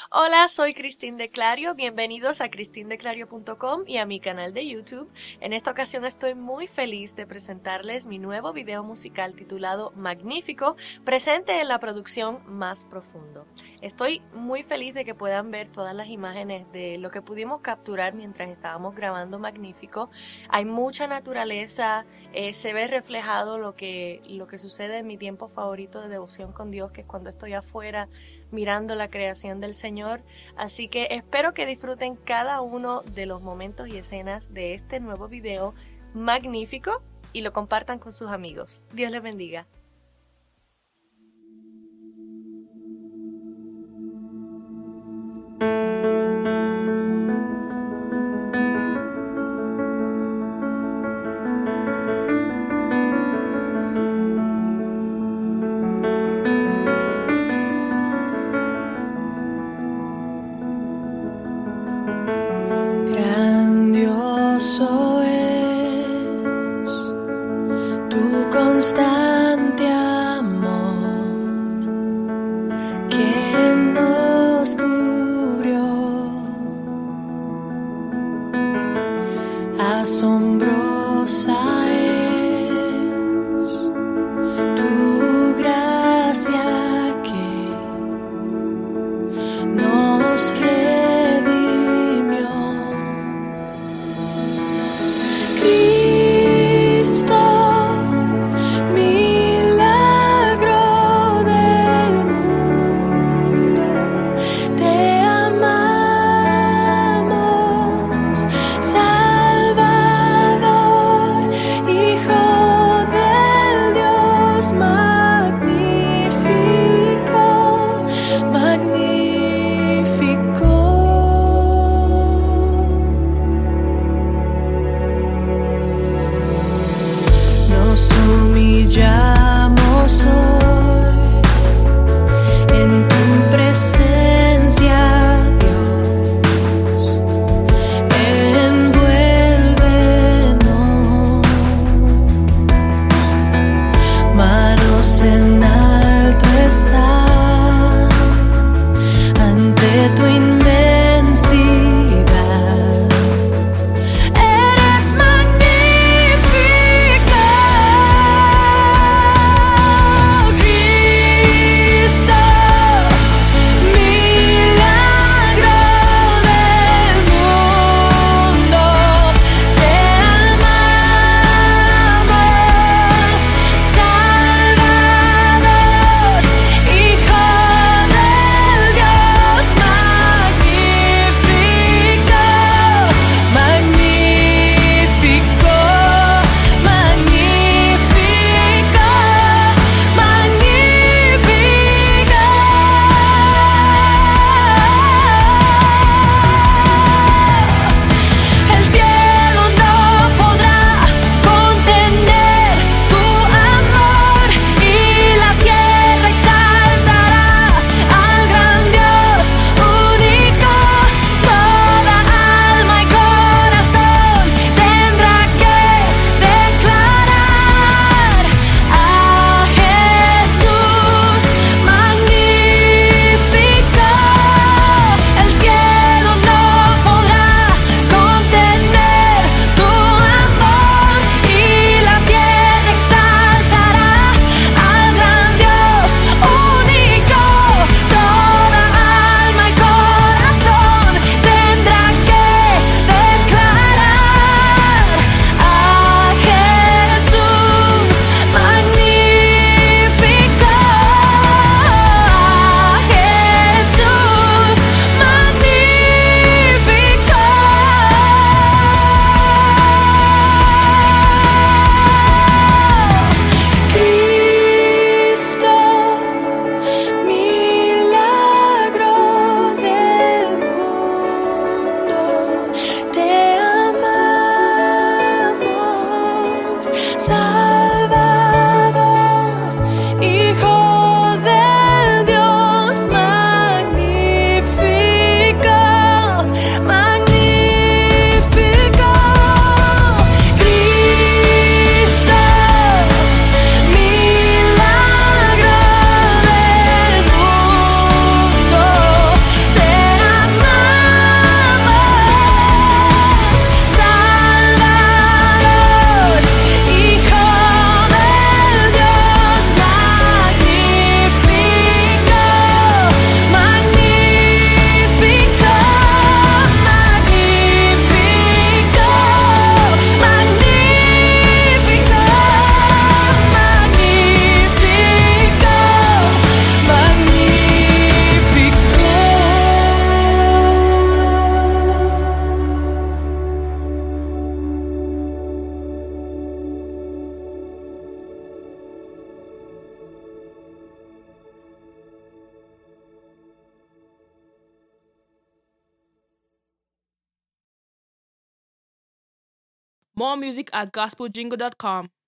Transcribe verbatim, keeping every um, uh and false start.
Hola, soy Cristín de Clario, bienvenidos a cristin de clario punto com y a mi canal de YouTube. En esta ocasión estoy muy feliz de presentarles mi nuevo video musical titulado Magnífico, presente en la producción Más Profundo. Estoy muy feliz de que puedan ver todas las imágenes de lo que pudimos capturar mientras estábamos grabando Magnífico. Hay mucha naturaleza, eh, se ve reflejado lo que, lo que sucede en mi tiempo favorito de devoción con Dios, que es cuando estoy afuera mirando la creación del Señor. Así que espero que disfruten cada uno de los momentos y escenas de este nuevo video magnífico y lo compartan con sus amigos. Dios les bendiga. Grandioso es tu constante More music at gospel jingle dot com.